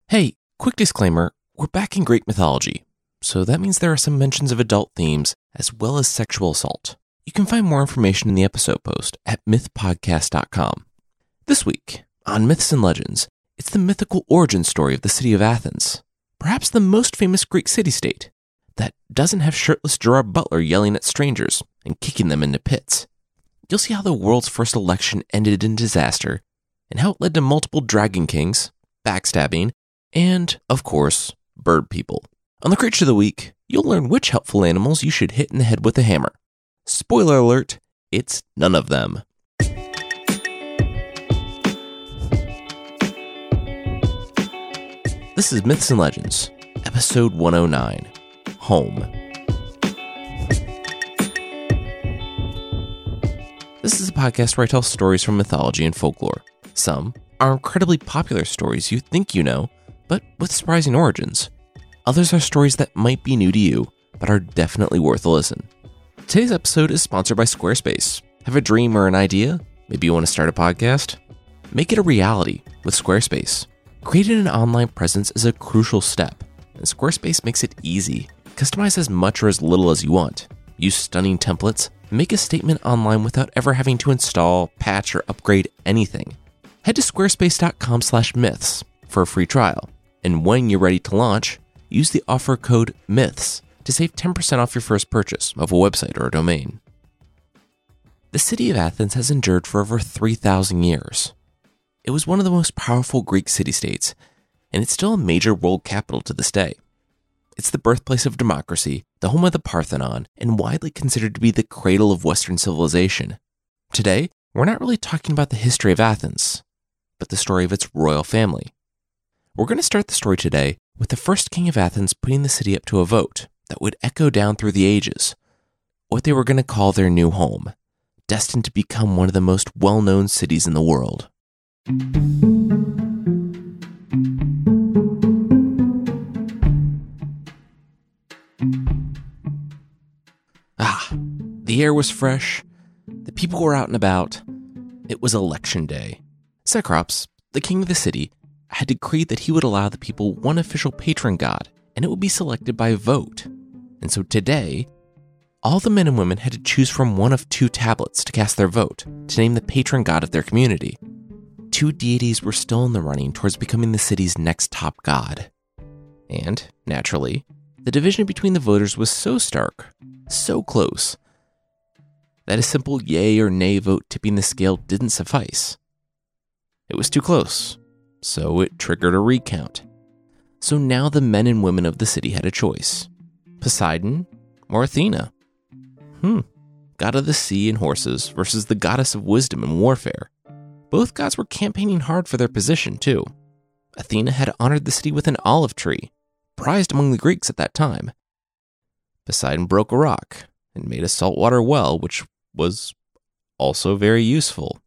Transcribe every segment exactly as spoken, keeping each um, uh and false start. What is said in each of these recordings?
Hey, quick disclaimer, we're back in Greek mythology, so that means there are some mentions of adult themes as well as sexual assault. You can find more information in the episode post at myth podcast dot com. This week, on Myths and Legends, it's the mythical origin story of the city of Athens, perhaps the most famous Greek city-state that doesn't have shirtless Gerard Butler yelling at strangers and kicking them into pits. You'll see how the world's first election ended in disaster and how it led to multiple dragon kings, backstabbing, and, of course, bird people. On the Creature of the Week, you'll learn which helpful animals you should hit in the head with a hammer. Spoiler alert, it's none of them. This is Myths and Legends, episode one oh nine, Home. This is a podcast where I tell stories from mythology and folklore. Some are incredibly popular stories you think you know, but with surprising origins. Others are stories that might be new to you, but are definitely worth a listen. Today's episode is sponsored by Squarespace. Have a dream or an idea? Maybe you want to start a podcast? Make it a reality with Squarespace. Creating an online presence is a crucial step, and Squarespace makes it easy. Customize as much or as little as you want. Use stunning templates, and make a statement online without ever having to install, patch, or upgrade anything. Head to squarespace dot com slash myths for a free trial. And when you're ready to launch, use the offer code MYTHS to save ten percent off your first purchase of a website or a domain. The city of Athens has endured for over three thousand years. It was one of the most powerful Greek city-states, and it's still a major world capital to this day. It's the birthplace of democracy, the home of the Parthenon, and widely considered to be the cradle of Western civilization. Today, we're not really talking about the history of Athens, but the story of its royal family. We're going to start the story today with the first king of Athens putting the city up to a vote that would echo down through the ages, what they were going to call their new home, destined to become one of the most well-known cities in the world. Ah, the air was fresh, the people were out and about. It was election day. Cecrops, the king of the city, had decreed that he would allow the people one official patron god, and it would be selected by vote. And so today, all the men and women had to choose from one of two tablets to cast their vote to name the patron god of their community. Two deities were still in the running towards becoming the city's next top god. And, naturally, the division between the voters was so stark, so close, that a simple yay or nay vote tipping the scale didn't suffice. It was too close. So it triggered a recount. So now the men and women of the city had a choice. Poseidon or Athena? Hmm. God of the sea and horses versus the goddess of wisdom and warfare. Both gods were campaigning hard for their position, too. Athena had honored the city with an olive tree, prized among the Greeks at that time. Poseidon broke a rock and made a saltwater well, which was also very useful.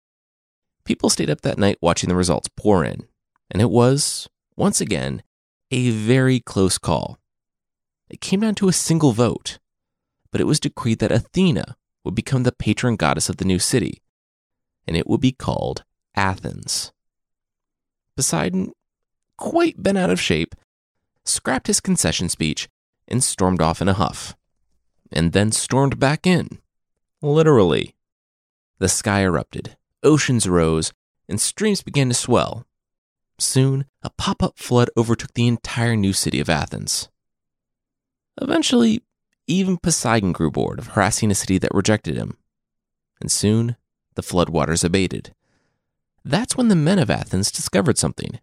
People stayed up that night watching the results pour in, and it was, once again, a very close call. It came down to a single vote, but it was decreed that Athena would become the patron goddess of the new city, and it would be called Athens. Poseidon, quite bent out of shape, scrapped his concession speech and stormed off in a huff, and then stormed back in, literally. The sky erupted. Oceans rose, and streams began to swell. Soon, a pop-up flood overtook the entire new city of Athens. Eventually, even Poseidon grew bored of harassing a city that rejected him. And soon, the floodwaters abated. That's when the men of Athens discovered something.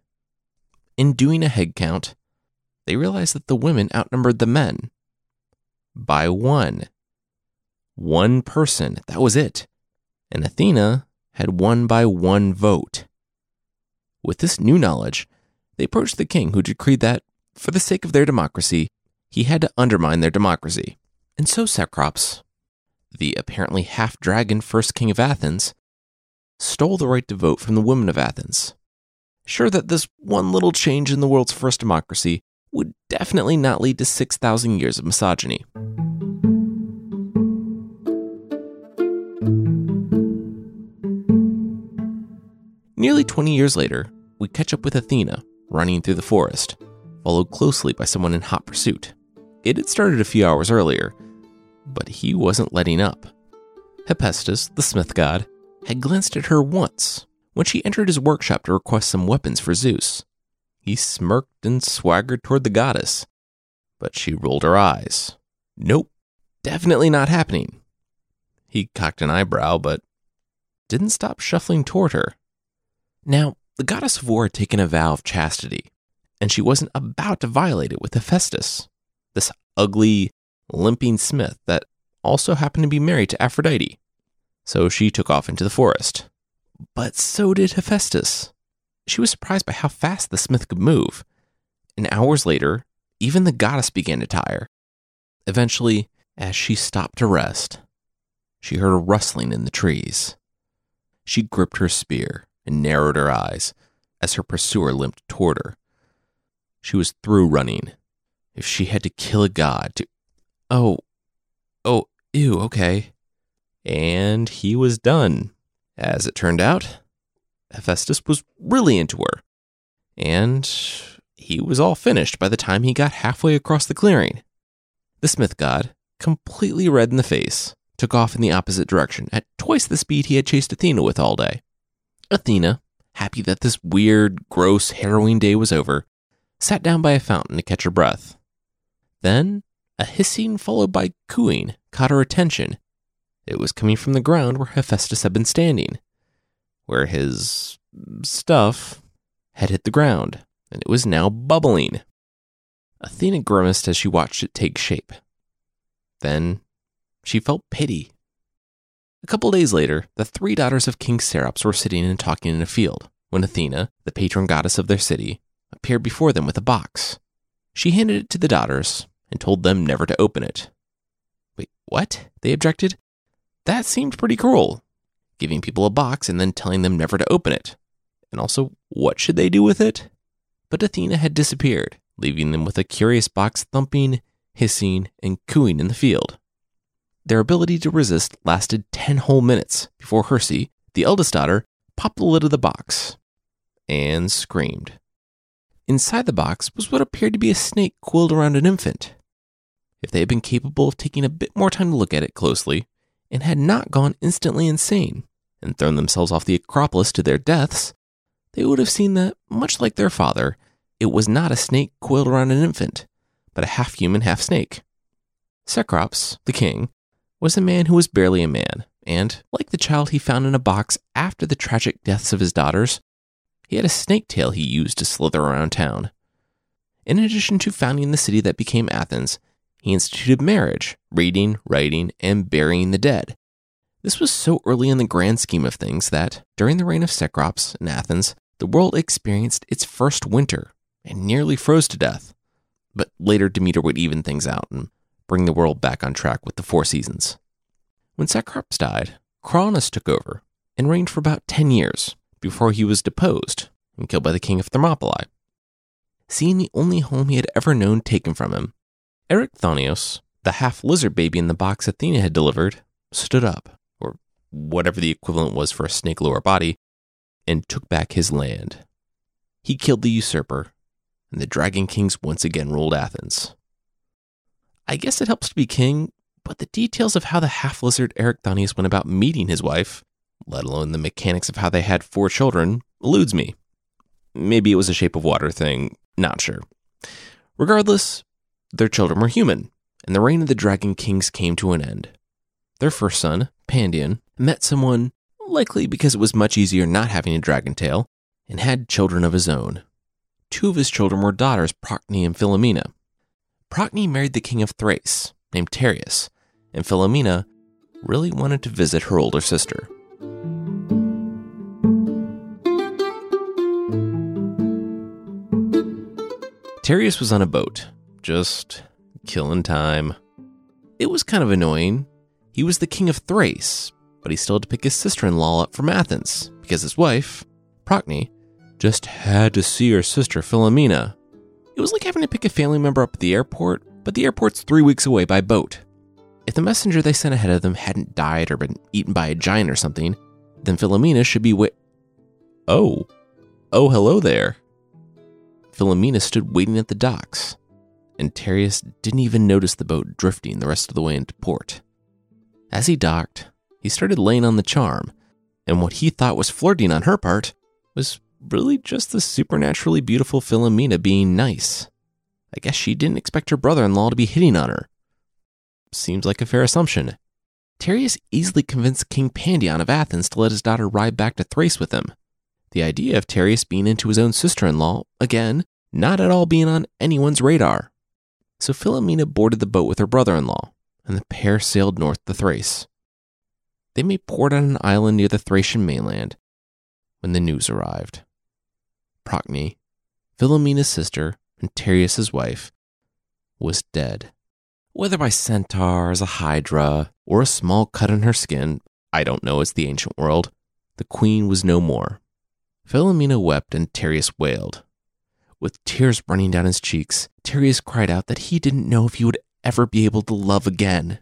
In doing a head count, they realized that the women outnumbered the men. By one. One person, that was it. And Athena had won by one vote. With this new knowledge, they approached the king, who decreed that, for the sake of their democracy, he had to undermine their democracy. And so Cecrops, the apparently half-dragon first king of Athens, stole the right to vote from the women of Athens, sure that this one little change in the world's first democracy would definitely not lead to six thousand years of misogyny. Nearly twenty years later, we catch up with Athena, running through the forest, followed closely by someone in hot pursuit. It had started a few hours earlier, but he wasn't letting up. Hephaestus, the smith god, had glanced at her once when she entered his workshop to request some weapons for Zeus. He smirked and swaggered toward the goddess, but she rolled her eyes. Nope, definitely not happening. He cocked an eyebrow, but didn't stop shuffling toward her. Now, the goddess of war had taken a vow of chastity, and she wasn't about to violate it with Hephaestus, this ugly, limping smith that also happened to be married to Aphrodite. So she took off into the forest. But so did Hephaestus. She was surprised by how fast the smith could move, and hours later, even the goddess began to tire. Eventually, as she stopped to rest, she heard a rustling in the trees. She gripped her spear and narrowed her eyes as her pursuer limped toward her. She was through running. If she had to kill a god to... Oh, oh, ew, okay. And he was done. As it turned out, Hephaestus was really into her, and he was all finished by the time he got halfway across the clearing. The smith god, completely red in the face, took off in the opposite direction at twice the speed he had chased Athena with all day. Athena, happy that this weird, gross, harrowing day was over, sat down by a fountain to catch her breath. Then, a hissing followed by cooing caught her attention. It was coming from the ground where Hephaestus had been standing, where his stuff had hit the ground, and it was now bubbling. Athena grimaced as she watched it take shape. Then, she felt pity. A couple days later, the three daughters of King Serops were sitting and talking in a field, when Athena, the patron goddess of their city, appeared before them with a box. She handed it to the daughters and told them never to open it. Wait, what? They objected. That seemed pretty cruel, giving people a box and then telling them never to open it. And also, what should they do with it? But Athena had disappeared, leaving them with a curious box thumping, hissing, and cooing in the field. Their ability to resist lasted ten whole minutes before Herse, the eldest daughter, popped the lid of the box and screamed. Inside the box was what appeared to be a snake coiled around an infant. If they had been capable of taking a bit more time to look at it closely, and had not gone instantly insane and thrown themselves off the Acropolis to their deaths, they would have seen that, much like their father, it was not a snake coiled around an infant, but a half-human, half-snake. Cecrops, the king, was a man who was barely a man, and, like the child he found in a box after the tragic deaths of his daughters, he had a snake tail he used to slither around town. In addition to founding the city that became Athens, he instituted marriage, reading, writing, and burying the dead. This was so early in the grand scheme of things that, during the reign of Cecrops in Athens, the world experienced its first winter and nearly froze to death. But later Demeter would even things out and bring the world back on track with the four seasons. When Cecrops died, Cronus took over and reigned for about ten years before he was deposed and killed by the king of Thermopylae. Seeing the only home he had ever known taken from him, Erycthonios, the half-lizard baby in the box Athena had delivered, stood up, or whatever the equivalent was for a snake lower body, and took back his land. He killed the usurper, and the Dragon Kings once again ruled Athens. I guess it helps to be king, but the details of how the half-lizard Erycthonius went about meeting his wife, let alone the mechanics of how they had four children, eludes me. Maybe it was a shape of water thing, not sure. Regardless, their children were human, and the reign of the Dragon Kings came to an end. Their first son, Pandion, met someone, likely because it was much easier not having a dragon tail, and had children of his own. Two of his children were daughters, Procne and Philomena. Procne married the king of Thrace, named Tereus, and Philomena really wanted to visit her older sister. Tereus was on a boat, just killing time. It was kind of annoying. He was the king of Thrace, but he still had to pick his sister-in-law up from Athens, because his wife, Procne, just had to see her sister Philomena. It was like having to pick a family member up at the airport, but the airport's three weeks away by boat. If the messenger they sent ahead of them hadn't died or been eaten by a giant or something, then Philomena should be wait. Oh. Oh, hello there. Philomena stood waiting at the docks, and Tereus didn't even notice the boat drifting the rest of the way into port. As he docked, he started laying on the charm, and what he thought was flirting on her part was really just the supernaturally beautiful Philomena being nice. I guess she didn't expect her brother-in-law to be hitting on her. Seems like a fair assumption. Tereus easily convinced King Pandion of Athens to let his daughter ride back to Thrace with him. The idea of Tereus being into his own sister-in-law, again, not at all being on anyone's radar. So Philomena boarded the boat with her brother-in-law, and the pair sailed north to Thrace. They made port on an island near the Thracian mainland when the news arrived. Procne, Philomena's sister and Tereus' wife, was dead. Whether by centaurs, a hydra, or a small cut on her skin, I don't know, it's the ancient world, the queen was no more. Philomena wept and Tereus wailed. With tears running down his cheeks, Tereus cried out that he didn't know if he would ever be able to love again.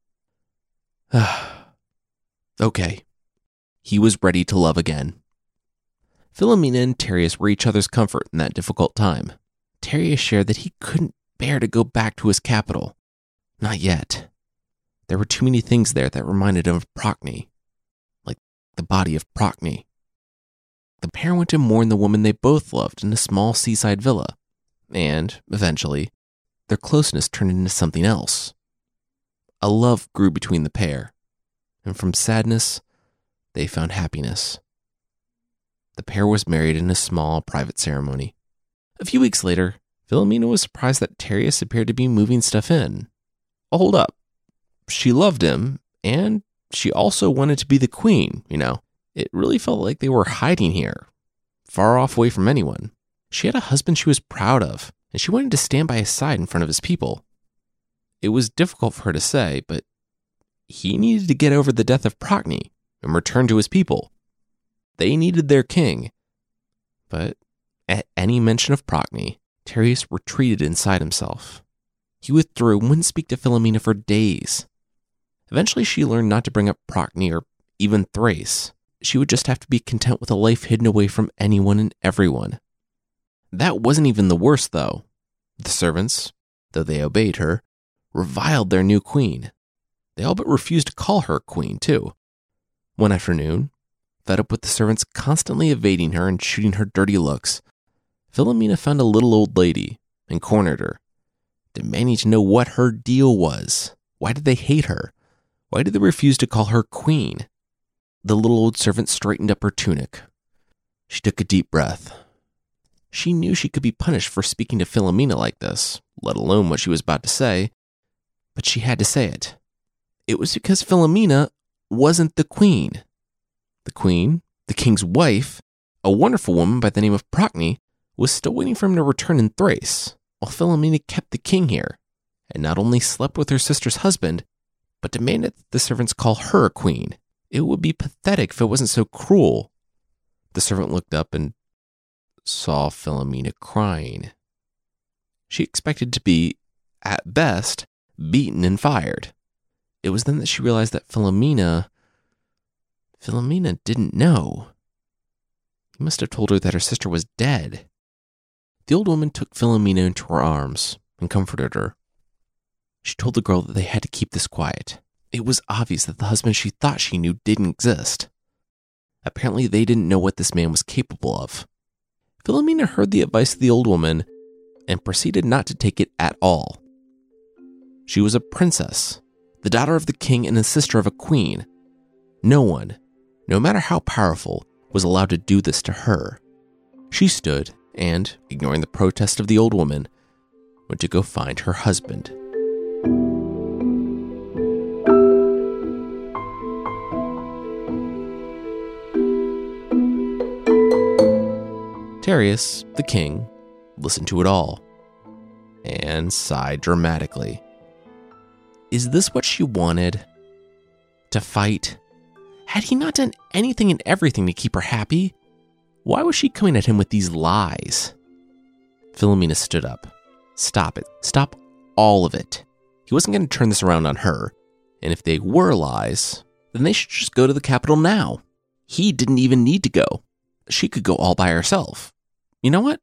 Okay, he was ready to love again. Philomena and Tereus were each other's comfort in that difficult time. Tereus shared that he couldn't bear to go back to his capital. Not yet. There were too many things there that reminded him of Procne, like the body of Procne. The pair went to mourn the woman they both loved in a small seaside villa, and, eventually, their closeness turned into something else. A love grew between the pair, and from sadness, they found happiness. The pair was married in a small, private ceremony. A few weeks later, Philomena was surprised that Tereus appeared to be moving stuff in. Oh, hold up. She loved him, and she also wanted to be the queen, you know. It really felt like they were hiding here, far off away from anyone. She had a husband she was proud of, and she wanted to stand by his side in front of his people. It was difficult for her to say, but he needed to get over the death of Procne and return to his people. They needed their king. But at any mention of Procne, Tereus retreated inside himself. He withdrew and wouldn't speak to Philomena for days. Eventually, she learned not to bring up Procne or even Thrace. She would just have to be content with a life hidden away from anyone and everyone. That wasn't even the worst, though. The servants, though they obeyed her, reviled their new queen. They all but refused to call her queen, too. One afternoon, fed up with the servants constantly evading her and shooting her dirty looks, Philomena found a little old lady and cornered her, demanding to know what her deal was. Why did they hate her? Why did they refuse to call her queen? The little old servant straightened up her tunic. She took a deep breath. She knew she could be punished for speaking to Philomena like this, let alone what she was about to say, but she had to say it. It was because Philomena wasn't the queen. The queen, the king's wife, a wonderful woman by the name of Procne, was still waiting for him to return in Thrace, while Philomena kept the king here, and not only slept with her sister's husband, but demanded that the servants call her queen. It would be pathetic if it wasn't so cruel. The servant looked up and saw Philomena crying. She expected to be, at best, beaten and fired. It was then that she realized that Philomena... Philomena didn't know. He must have told her that her sister was dead. The old woman took Philomena into her arms and comforted her. She told the girl that they had to keep this quiet. It was obvious that the husband she thought she knew didn't exist. Apparently, they didn't know what this man was capable of. Philomena heard the advice of the old woman and proceeded not to take it at all. She was a princess, the daughter of the king and the sister of a queen. No one, no matter how powerful, was allowed to do this to her. She stood and, ignoring the protest of the old woman, went to go find her husband. Tereus, the king, listened to it all and sighed dramatically. Is this what she wanted? To fight? Had he not done anything and everything to keep her happy? Why was she coming at him with these lies? Philomena stood up. Stop it. Stop all of it. He wasn't going to turn this around on her. And if they were lies, then they should just go to the capital now. He didn't even need to go. She could go all by herself. You know what?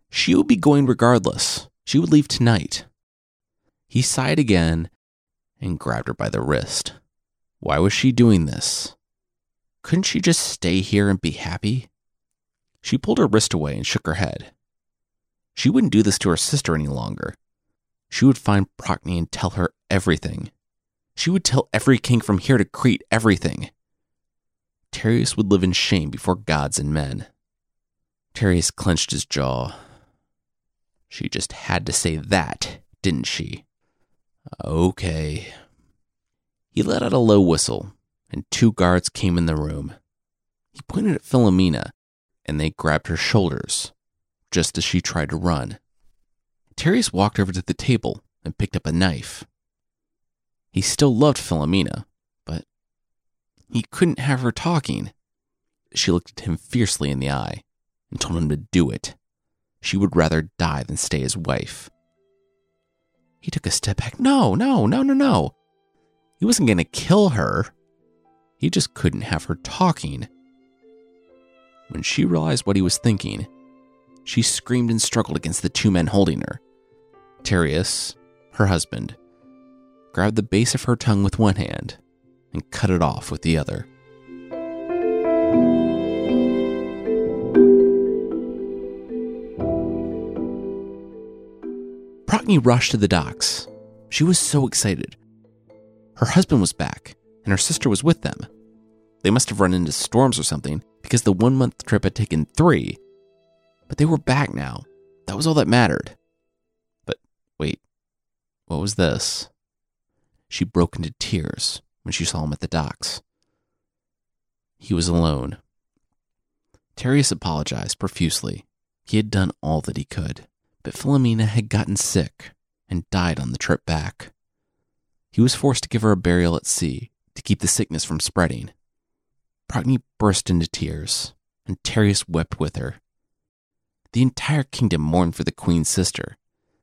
She would be going regardless. She would leave tonight. He sighed again and grabbed her by the wrist. Why was she doing this? Couldn't she just stay here and be happy? She pulled her wrist away and shook her head. She wouldn't do this to her sister any longer. She would find Procne and tell her everything. She would tell every king from here to Crete everything. Tereus would live in shame before gods and men. Tereus clenched his jaw. She just had to say that, didn't she? Okay. He let out a low whistle, and two guards came in the room. He pointed at Philomena, and they grabbed her shoulders, just as she tried to run. Tereus walked over to the table and picked up a knife. He still loved Philomena, but he couldn't have her talking. She looked at him fiercely in the eye and told him to do it. She would rather die than stay his wife. He took a step back. No, no, no, no, no. He wasn't going to kill her. He just couldn't have her talking. When she realized what he was thinking, she screamed and struggled against the two men holding her. Tereus, her husband, grabbed the base of her tongue with one hand and cut it off with the other. Procne rushed to the docks. She was so excited. Her husband was back, and her sister was with them. They must have run into storms or something, because the one-month trip had taken three. But they were back now. That was all that mattered. But wait, what was this? She broke into tears when she saw him at the docks. He was alone. Tereus apologized profusely. He had done all that he could, but Philomena had gotten sick and died on the trip back. He was forced to give her a burial at sea to keep the sickness from spreading. Procne burst into tears, and Tereus wept with her. The entire kingdom mourned for the queen's sister.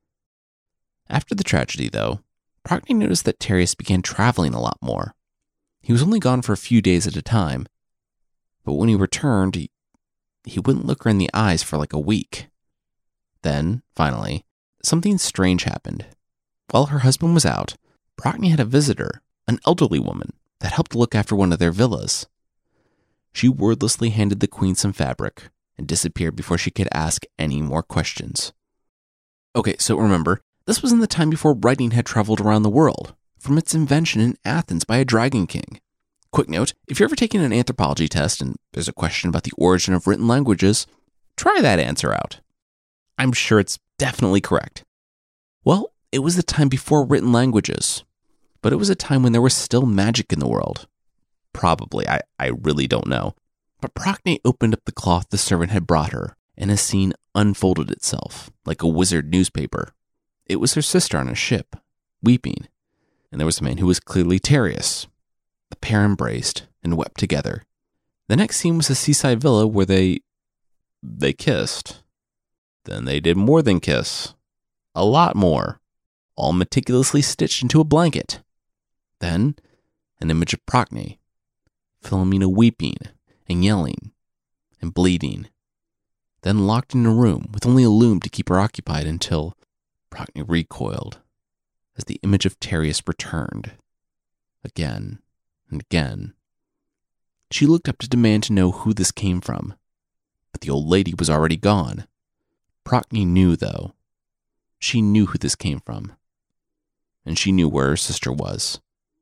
After the tragedy, though, Procne noticed that Tereus began traveling a lot more. He was only gone for a few days at a time, but when he returned, he, he wouldn't look her in the eyes for like a week. Then, finally, something strange happened. While her husband was out, Procne had a visitor, an elderly woman, that helped look after one of their villas. She wordlessly handed the queen some fabric and disappeared before she could ask any more questions. Okay, so remember, this was in the time before writing had traveled around the world, from its invention in Athens by a dragon king. Quick note, if you're ever taking an anthropology test and there's a question about the origin of written languages, try that answer out. I'm sure it's definitely correct. Well, it was the time before written languages, but it was a time when there was still magic in the world. Probably, I, I really don't know. But Procne opened up the cloth the servant had brought her, and a scene unfolded itself, like a wizard newspaper. It was her sister on a ship, weeping, and there was a man who was clearly Tereus. The pair embraced and wept together. The next scene was a seaside villa where they... they kissed. Then they did more than kiss. A lot more. All meticulously stitched into a blanket. Then, an image of Procne. Philomena weeping and yelling and bleeding. Then locked in a room with only a loom to keep her occupied until Procne recoiled as the image of Tereus returned. Again and again. She looked up to demand to know who this came from, but the old lady was already gone. Procne knew, though. She knew who this came from, and she knew where her sister was.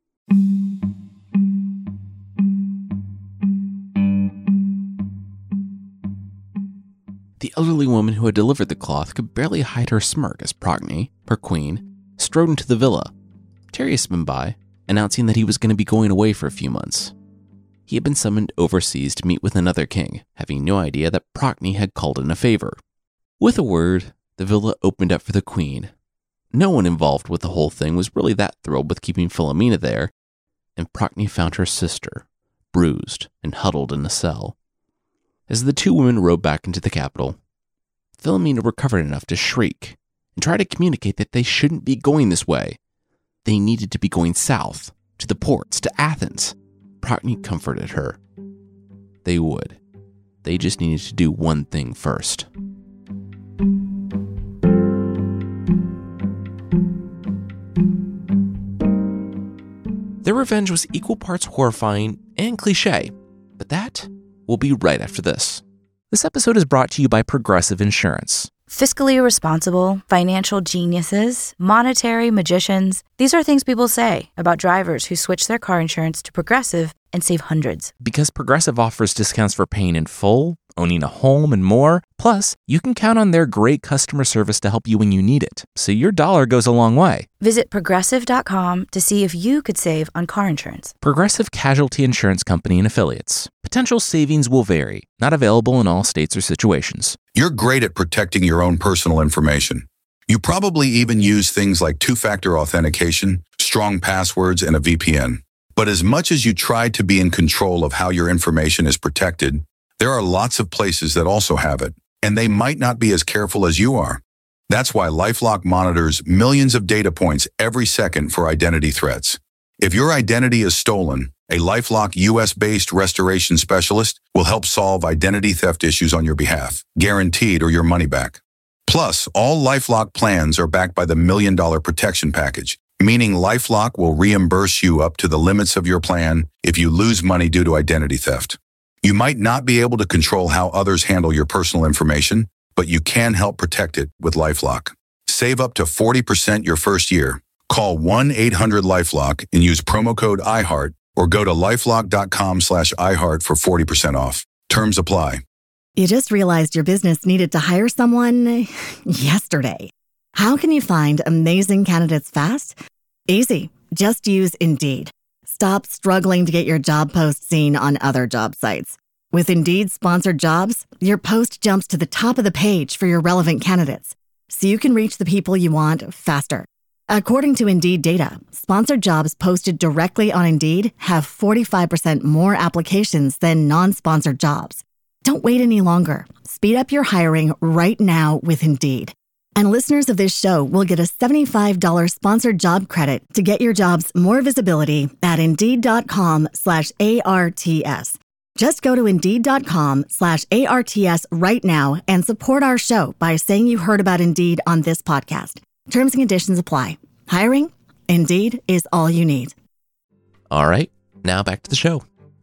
The elderly woman who had delivered the cloth could barely hide her smirk as Procne, her queen, strode into the villa. Tereus had been by, announcing that he was going to be going away for a few months. He had been summoned overseas to meet with another king, having no idea that Procne had called in a favor. With a word, the villa opened up for the queen. No one involved with the whole thing was really that thrilled with keeping Philomena there, and Procne found her sister, bruised and huddled in a cell. As the two women rode back into the capital, Philomena recovered enough to shriek and try to communicate that they shouldn't be going this way. They needed to be going south, to the ports, to Athens. Procne comforted her. They would. They just needed to do one thing first. Their revenge was equal parts horrifying and cliche, but that will be right after this. This episode is brought to you by Progressive Insurance. Fiscally responsible, financial geniuses, monetary magicians. These are things people say about drivers who switch their car insurance to Progressive and save hundreds. Because Progressive offers discounts for paying in full, owning a home, and more. Plus, you can count on their great customer service to help you when you need it, so your dollar goes a long way. Visit Progressive dot com to see if you could save on car insurance. Progressive Casualty Insurance Company and Affiliates. Potential savings will vary. Not available in all states or situations. You're great at protecting your own personal information. You probably even use things like two-factor authentication, strong passwords, and a V P N. But as much as you try to be in control of how your information is protected, there are lots of places that also have it, and they might not be as careful as you are. That's why LifeLock monitors millions of data points every second for identity threats. If your identity is stolen, a LifeLock U S-based restoration specialist will help solve identity theft issues on your behalf, guaranteed or your money back. Plus, all LifeLock plans are backed by the Million Dollar Protection Package, meaning LifeLock will reimburse you up to the limits of your plan if you lose money due to identity theft. You might not be able to control how others handle your personal information, but you can help protect it with LifeLock. Save up to forty percent your first year. Call one eight hundred LifeLock and use promo code iHeart or go to lifelock.com slash iHeart for forty percent off. Terms apply. You just realized your business needed to hire someone yesterday. How can you find amazing candidates fast? Easy. Just use Indeed. Stop struggling to get your job post seen on other job sites. With Indeed sponsored jobs, your post jumps to the top of the page for your relevant candidates, so you can reach the people you want faster. According to Indeed data, sponsored jobs posted directly on Indeed have forty-five percent more applications than non-sponsored jobs. Don't wait any longer. Speed up your hiring right now with Indeed. And listeners of this show will get a seventy-five dollars sponsored job credit to get your jobs more visibility at Indeed.com slash ARTS. Just go to Indeed.com slash ARTS right now and support our show by saying you heard about Indeed on this podcast. Terms and conditions apply. Hiring? Indeed is all you need. All right, now back to the show.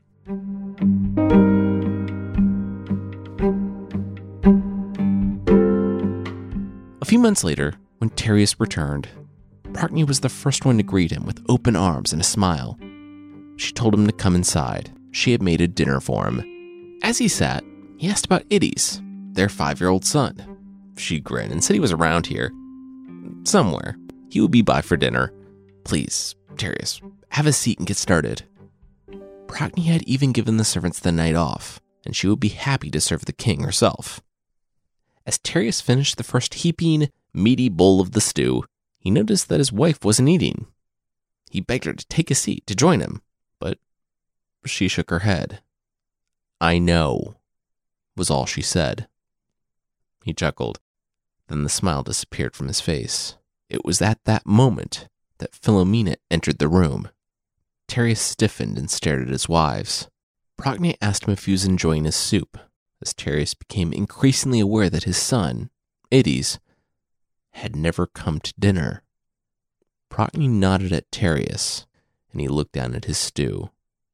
A few months later, when Terius returned, Prockney was the first one to greet him with open arms and a smile. She told him to come inside. She had made a dinner for him. As he sat, he asked about Itties, their five-year-old son. She grinned and said he was around here. Somewhere. He would be by for dinner. Please, Terius, have a seat and get started. Prockney had even given the servants the night off, and she would be happy to serve the king herself. As Terius finished the first heaping, meaty bowl of the stew, he noticed that his wife wasn't eating. He begged her to take a seat to join him, but she shook her head. "I know," was all she said. He chuckled. Then the smile disappeared from his face. It was at that moment that Philomena entered the room. Terius stiffened and stared at his wives. Prockney asked him if he was enjoying his soup, as Terius became increasingly aware that his son, Itties, had never come to dinner. Prockney nodded at Terius, and he looked down at his stew.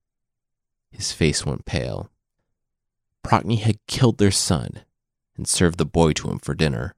His face went pale. Prockney had killed their son and served the boy to him for dinner.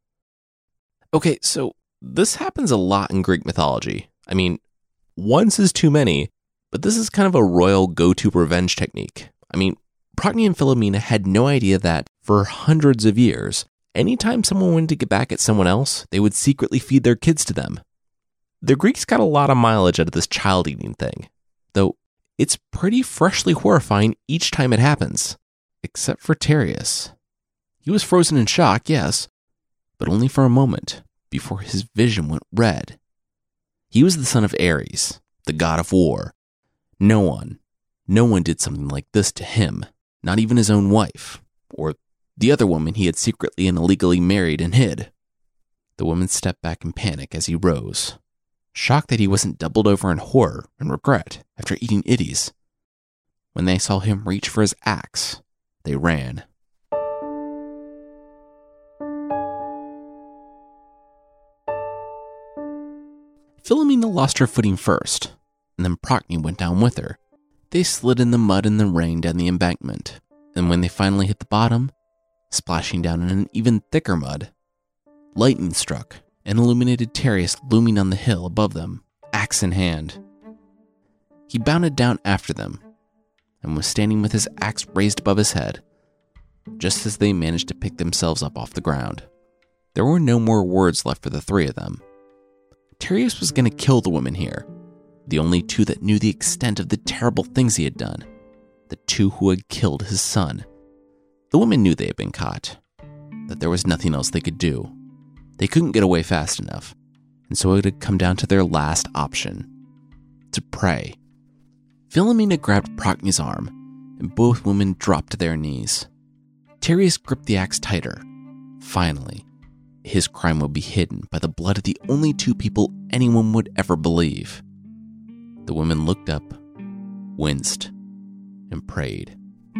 Okay, so this happens a lot in Greek mythology. I mean, once is too many, but this is kind of a royal go-to revenge technique. I mean, Prockney and Philomena had no idea that, for hundreds of years, anytime someone wanted to get back at someone else, they would secretly feed their kids to them. The Greeks got a lot of mileage out of this child-eating thing, though it's pretty freshly horrifying each time it happens, except for Terius. He was frozen in shock, yes, but only for a moment, before his vision went red. He was the son of Ares, the god of war. No one, no one did something like this to him, not even his own wife, or the other woman he had secretly and illegally married and hid. The woman stepped back in panic as he rose, shocked that he wasn't doubled over in horror and regret after eating Itties. When they saw him reach for his axe, they ran. Philomena lost her footing first, and then Procne went down with her. They slid in the mud and the rain down the embankment, and when they finally hit the bottom, splashing down in an even thicker mud, lightning struck and illuminated Tereus looming on the hill above them, axe in hand. He bounded down after them, and was standing with his axe raised above his head, just as they managed to pick themselves up off the ground. There were no more words left for the three of them. Tereus was going to kill the women here, the only two that knew the extent of the terrible things he had done, the two who had killed his son. The women knew they had been caught, that there was nothing else they could do. They couldn't get away fast enough, and so it had come down to their last option, to pray. Philomena grabbed Procne's arm, and both women dropped to their knees. Tereus gripped the axe tighter. Finally, his crime would be hidden by the blood of the only two people anyone would ever believe. The women looked up, winced, and prayed.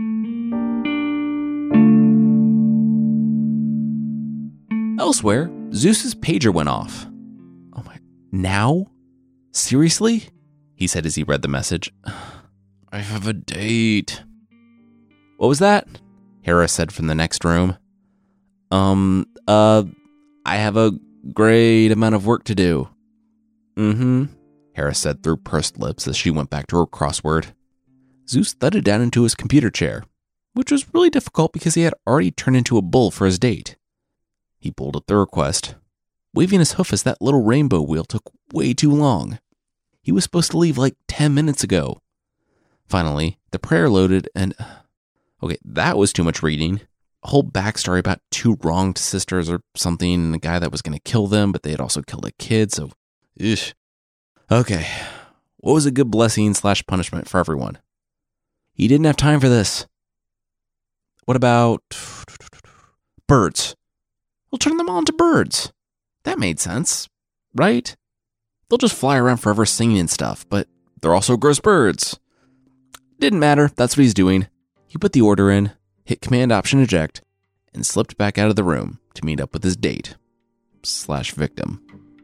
Elsewhere, Zeus's pager went off. Oh my, now? Seriously? He said as he read the message. I have a date. What was that? Hera said from the next room. Um, uh, I have a great amount of work to do. Mm-hmm, Hera said through pursed lips as she went back to her crossword. Zeus thudded down into his computer chair, which was really difficult because he had already turned into a bull for his date. He pulled up the request. Waving his hoof as that little rainbow wheel took way too long. He was supposed to leave like ten minutes ago. Finally, the prayer loaded and... Okay, that was too much reading. A whole backstory about two wronged sisters or something, and a guy that was going to kill them, but they had also killed a kid, so... Eesh. Okay, what was a good blessing slash punishment for everyone? He didn't have time for this. What about... birds? We'll turn them all into birds. That made sense, right? They'll just fly around forever singing and stuff, but they're also gross birds. Didn't matter, that's what he's doing. He put the order in, hit Command Option Eject, and slipped back out of the room to meet up with his date slash victim.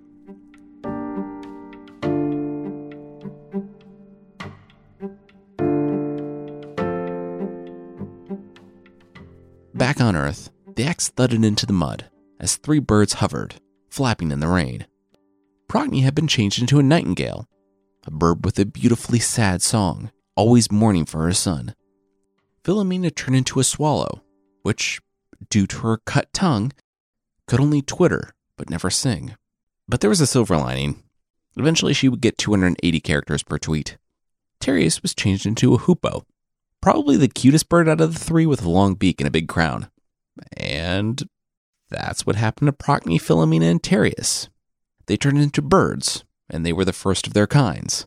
Back on Earth, the axe thudded into the mud as three birds hovered, flapping in the rain. Procne had been changed into a nightingale, a bird with a beautifully sad song, always mourning for her son. Philomena turned into a swallow, which, due to her cut tongue, could only twitter but never sing. But there was a silver lining. Eventually she would get two hundred eighty characters per tweet. Tereus was changed into a hoopoe, probably the cutest bird out of the three with a long beak and a big crown. And that's what happened to Procne, Philomena, and Tereus. They turned into birds, and they were the first of their kinds.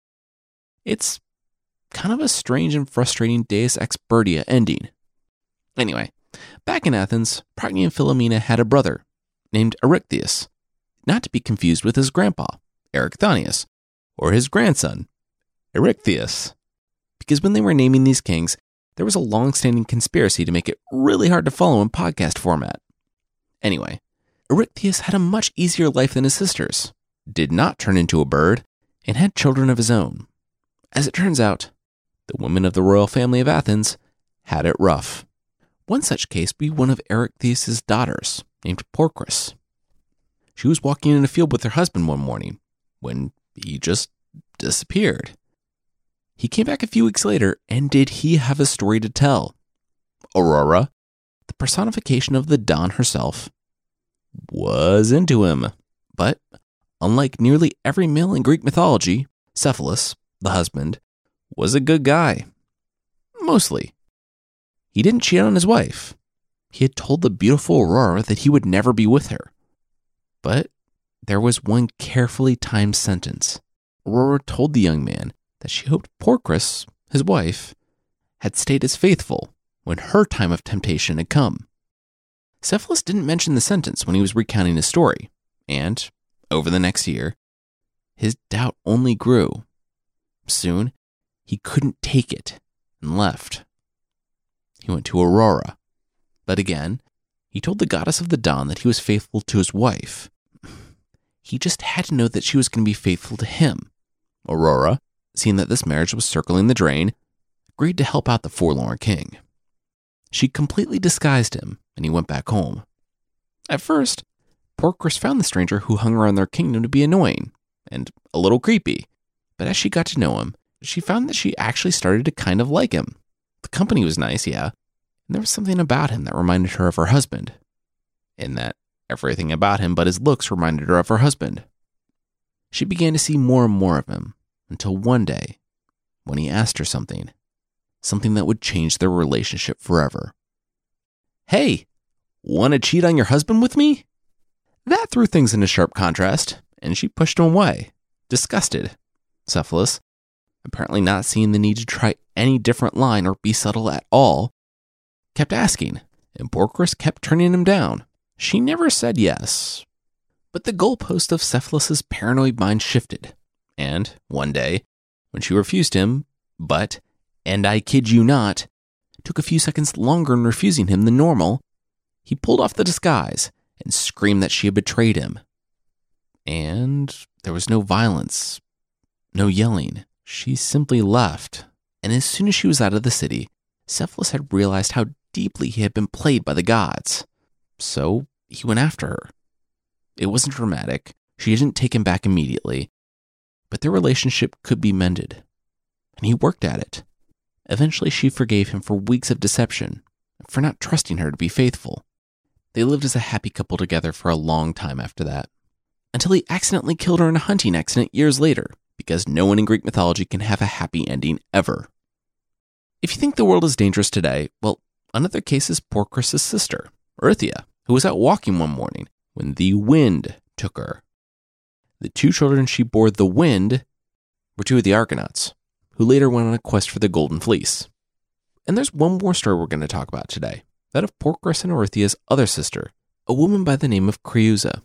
It's kind of a strange and frustrating Deus Ex Birdia ending. Anyway, back in Athens, Procne and Philomena had a brother named Erechtheus, not to be confused with his grandpa, Erichthonius, or his grandson, Erechtheus. Because when they were naming these kings, there was a long-standing conspiracy to make it really hard to follow in podcast format. Anyway, Erechtheus had a much easier life than his sisters, did not turn into a bird, and had children of his own. As it turns out, the women of the royal family of Athens had it rough. One such case would be one of Erechtheus' daughters, named Porcris. She was walking in a field with her husband one morning, when he just disappeared. He came back a few weeks later, and did he have a story to tell? Aurora, the personification of the dawn herself, was into him. But, unlike nearly every male in Greek mythology, Cephalus, the husband, was a good guy. Mostly. He didn't cheat on his wife. He had told the beautiful Aurora that he would never be with her. But there was one carefully timed sentence. Aurora told the young man that she hoped Porcris, his wife, had stayed as faithful when her time of temptation had come. Cephalus didn't mention the sentence when he was recounting his story, and, over the next year, his doubt only grew. Soon, he couldn't take it and left. He went to Aurora, but again, he told the goddess of the dawn that he was faithful to his wife. He just had to know that she was going to be faithful to him. Aurora, seeing that this marriage was circling the drain, agreed to help out the forlorn king. She completely disguised him, and he went back home. At first, Porkhurst found the stranger who hung around their kingdom to be annoying and a little creepy, but as she got to know him, she found that she actually started to kind of like him. The company was nice, yeah, and there was something about him that reminded her of her husband, in that everything about him but his looks reminded her of her husband. She began to see more and more of him, until one day, when he asked her something, something that would change their relationship forever. "Hey, want to cheat on your husband with me?" That threw things into sharp contrast, and she pushed him away, disgusted. Cephalus, apparently not seeing the need to try any different line or be subtle at all, kept asking, and Porkhurst kept turning him down. She never said yes. But the goalpost of Cephalus's paranoid mind shifted, and one day, when she refused him, but, and I kid you not, took a few seconds longer in refusing him than normal, he pulled off the disguise and screamed that she had betrayed him. And there was no violence, no yelling. She simply left, and as soon as she was out of the city, Cephalus had realized how deeply he had been played by the gods. So he went after her. It wasn't dramatic. She didn't take him back immediately, but their relationship could be mended, and he worked at it. Eventually, she forgave him for weeks of deception, for not trusting her to be faithful. They lived as a happy couple together for a long time after that, until he accidentally killed her in a hunting accident years later, because no one in Greek mythology can have a happy ending ever. If you think the world is dangerous today, well, another case is Porkhurst's sister, Erythia, who was out walking one morning when the wind took her. The two children she bore the wind were two of the Argonauts, who later went on a quest for the Golden Fleece. And there's one more story we're going to talk about today, that of Porkhurst and Erythia's other sister, a woman by the name of Creusa.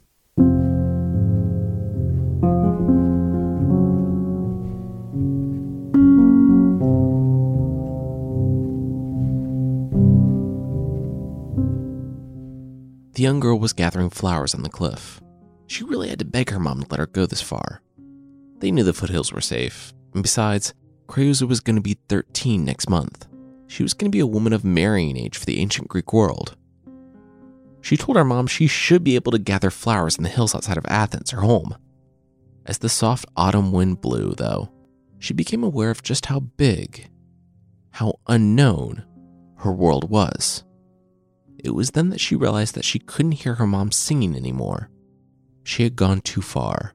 The young girl was gathering flowers on the cliff. She really had to beg her mom to let her go this far. They knew the foothills were safe, and besides, Creusa was going to be thirteen next month. She was going to be a woman of marrying age for the ancient Greek world. She told her mom she should be able to gather flowers in the hills outside of Athens, her home. As the soft autumn wind blew, though, she became aware of just how big, how unknown her world was. It was then that she realized that she couldn't hear her mom singing anymore. She had gone too far.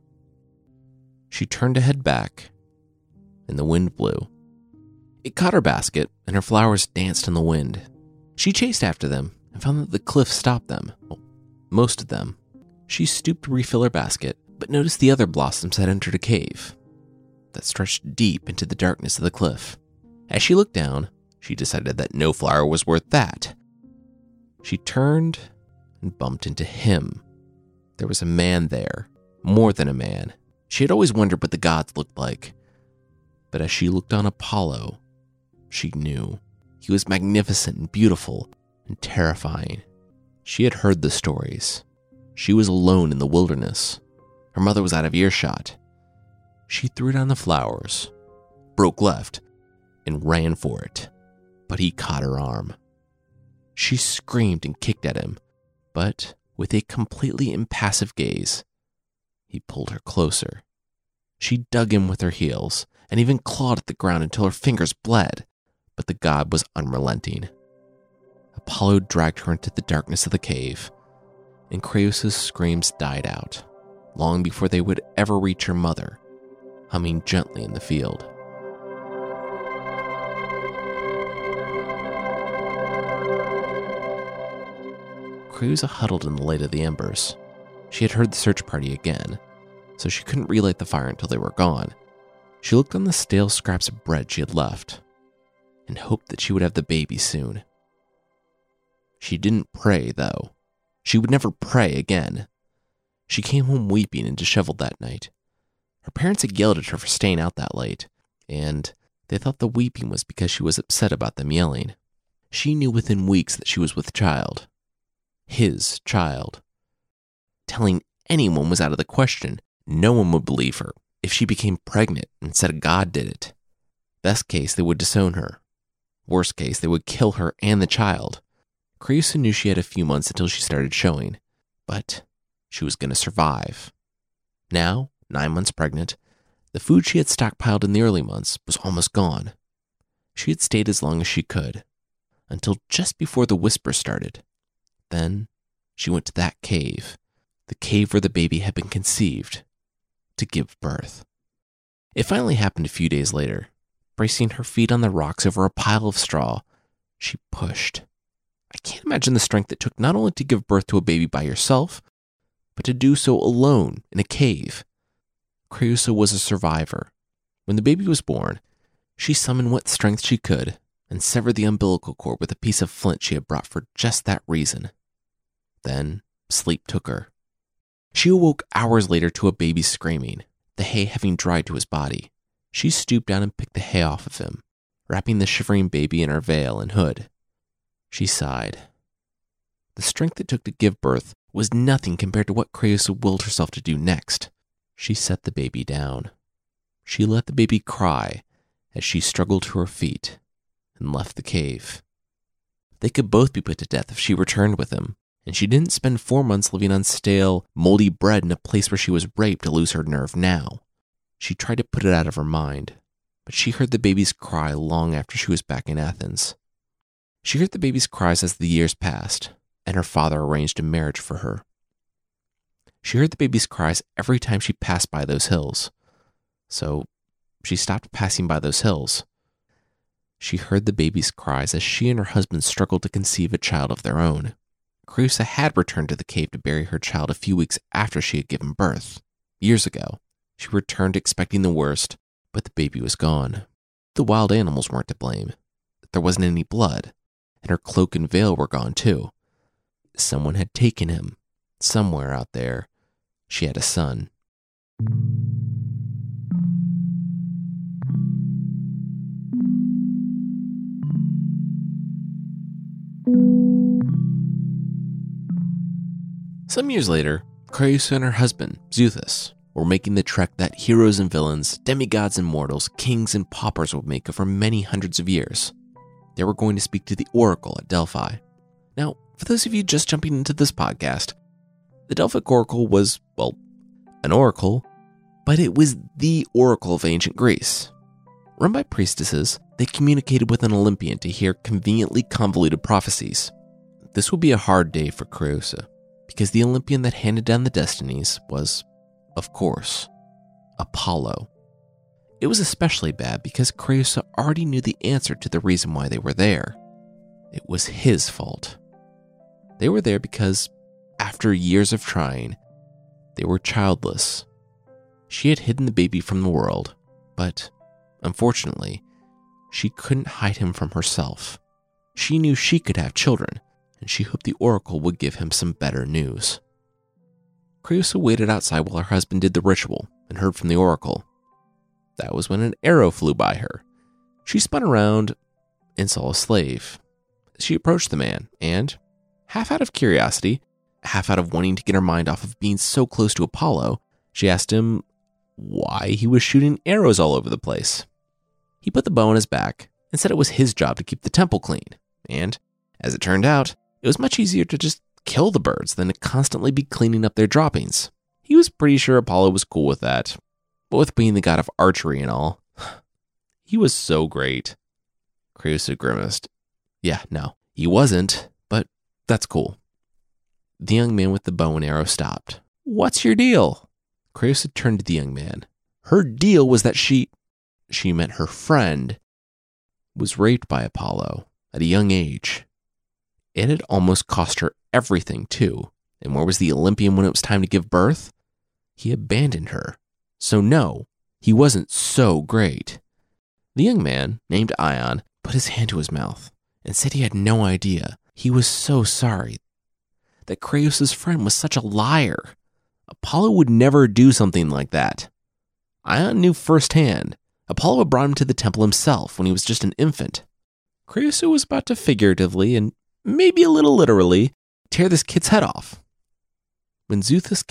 She turned to head back, and the wind blew. It caught her basket, and her flowers danced in the wind. She chased after them and found that the cliff stopped them, well, most of them. She stooped to refill her basket, but noticed the other blossoms had entered a cave that stretched deep into the darkness of the cliff. As she looked down, she decided that no flower was worth that. She turned and bumped into him. There was a man there, more than a man. She had always wondered what the gods looked like. But as she looked on Apollo, she knew. He was magnificent and beautiful and terrifying. She had heard the stories. She was alone in the wilderness. Her mother was out of earshot. She threw down the flowers, broke left, and ran for it. But he caught her arm. She screamed and kicked at him, but with a completely impassive gaze, he pulled her closer. She dug him with her heels and even clawed at the ground until her fingers bled, but the god was unrelenting. Apollo dragged her into the darkness of the cave, and Creusa's screams died out, long before they would ever reach her mother, humming gently in the field. Creusa huddled in the light of the embers. She had heard the search party again, so she couldn't relight the fire until they were gone. She looked on the stale scraps of bread she had left, and hoped that she would have the baby soon. She didn't pray, though. She would never pray again. She came home weeping and disheveled that night. Her parents had yelled at her for staying out that late, and they thought the weeping was because she was upset about them yelling. She knew within weeks that she was with child. His child. Telling anyone was out of the question. No one would believe her if she became pregnant and said God did it. Best case, they would disown her. Worst case, they would kill her and the child. Creusa knew she had a few months until she started showing, but she was going to survive. Now, nine months pregnant, the food she had stockpiled in the early months was almost gone. She had stayed as long as she could, until just before the whisper started. Then she went to that cave, the cave where the baby had been conceived, to give birth. It finally happened a few days later. Bracing her feet on the rocks over a pile of straw, she pushed. I can't imagine the strength it took not only to give birth to a baby by yourself, but to do so alone in a cave. Creusa was a survivor. When the baby was born, she summoned what strength she could and severed the umbilical cord with a piece of flint she had brought for just that reason. Then sleep took her. She awoke hours later to a baby screaming, the hay having dried to his body. She stooped down and picked the hay off of him, wrapping the shivering baby in her veil and hood. She sighed. The strength it took to give birth was nothing compared to what Creusa willed herself to do next. She set the baby down. She let the baby cry as she struggled to her feet and left the cave. They could both be put to death if she returned with him, and she didn't spend four months living on stale, moldy bread in a place where she was raped to lose her nerve now. She tried to put it out of her mind, but she heard the baby's cry long after she was back in Athens. She heard the baby's cries as the years passed, and her father arranged a marriage for her. She heard the baby's cries every time she passed by those hills, so she stopped passing by those hills. She heard the baby's cries as she and her husband struggled to conceive a child of their own. Creusa had returned to the cave to bury her child a few weeks after she had given birth. Years ago, she returned expecting the worst, but the baby was gone. The wild animals weren't to blame. There wasn't any blood, and her cloak and veil were gone too. Someone had taken him. Somewhere out there, she had a son. Some years later, Creusa and her husband, Xuthus, were making the trek that heroes and villains, demigods and mortals, kings and paupers would make over many hundreds of years. They were going to speak to the Oracle at Delphi. Now, for those of you just jumping into this podcast, the Delphic Oracle was, well, an oracle, but it was the oracle of ancient Greece. Run by priestesses, they communicated with an Olympian to hear conveniently convoluted prophecies. This would be a hard day for Creusa, because the Olympian that handed down the destinies was, of course, Apollo. It was especially bad because Creusa already knew the answer to the reason why they were there. It was his fault. They were there because, after years of trying, they were childless. She had hidden the baby from the world, but, unfortunately, she couldn't hide him from herself. She knew she could have children, and she hoped the Oracle would give him some better news. Creusa waited outside while her husband did the ritual and heard from the Oracle. That was when an arrow flew by her. She spun around and saw a slave. She approached the man and, half out of curiosity, half out of wanting to get her mind off of being so close to Apollo, she asked him why he was shooting arrows all over the place. He put the bow on his back and said it was his job to keep the temple clean, and, as it turned out, it was much easier to just kill the birds than to constantly be cleaning up their droppings. He was pretty sure Apollo was cool with that, but with being the god of archery and all, he was so great. Creusa grimaced. Yeah, no, he wasn't, but that's cool. The young man with the bow and arrow stopped. What's your deal? Creusa turned to the young man. Her deal was that she, she meant her friend, was raped by Apollo at a young age. It had almost cost her everything, too. And where was the Olympian when it was time to give birth? He abandoned her. So no, he wasn't so great. The young man, named Ion, put his hand to his mouth and said he had no idea. He was so sorry that Creusa's friend was such a liar. Apollo would never do something like that. Ion knew firsthand. Apollo had brought him to the temple himself when he was just an infant. Creusa was about to figuratively and maybe a little literally tear this kid's head off, when Xuthus came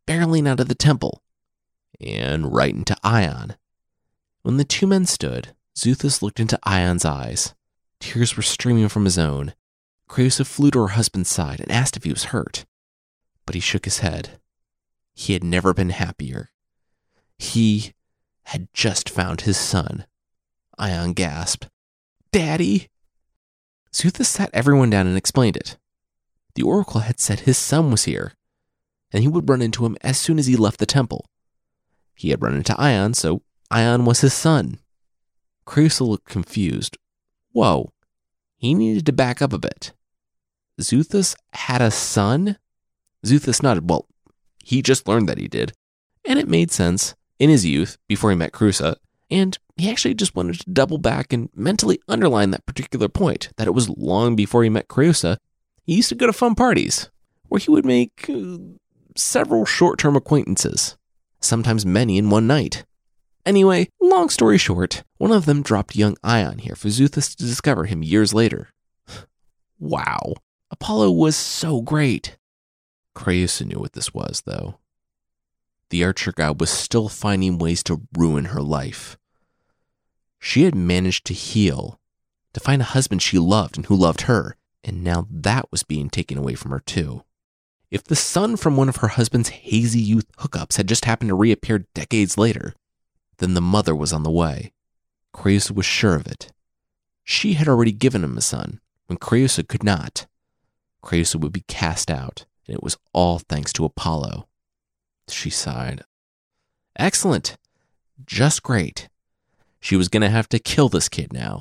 barreling out of the temple and right into Ion. When the two men stood, Xuthus looked into Ion's eyes. Tears were streaming from his own. Creusa flew to her husband's side and asked if he was hurt, but he shook his head. He had never been happier. He had just found his son. Ion gasped. Daddy? Xuthus sat everyone down and explained it. The oracle had said his son was here, and he would run into him as soon as he left the temple. He had run into Ion, so Ion was his son. Creusa looked confused. Whoa, he needed to back up a bit. Xuthus had a son? Xuthus nodded. Well, he just learned that he did, and it made sense in his youth before he met Creusa, and he actually just wanted to double back and mentally underline that particular point, that it was long before he met Creusa. He used to go to fun parties where he would make uh, several short-term acquaintances, sometimes many in one night. Anyway, long story short, one of them dropped young Ion here for Xuthus to discover him years later. Wow, Apollo was so great. Creusa knew what this was, though. The archer god was still finding ways to ruin her life. She had managed to heal, to find a husband she loved and who loved her, and now that was being taken away from her too. If the son from one of her husband's hazy youth hookups had just happened to reappear decades later, then the mother was on the way. Creusa was sure of it. She had already given him a son, when Creusa could not. Creusa would be cast out, and it was all thanks to Apollo. She sighed. Excellent. Just great. She was going to have to kill this kid now.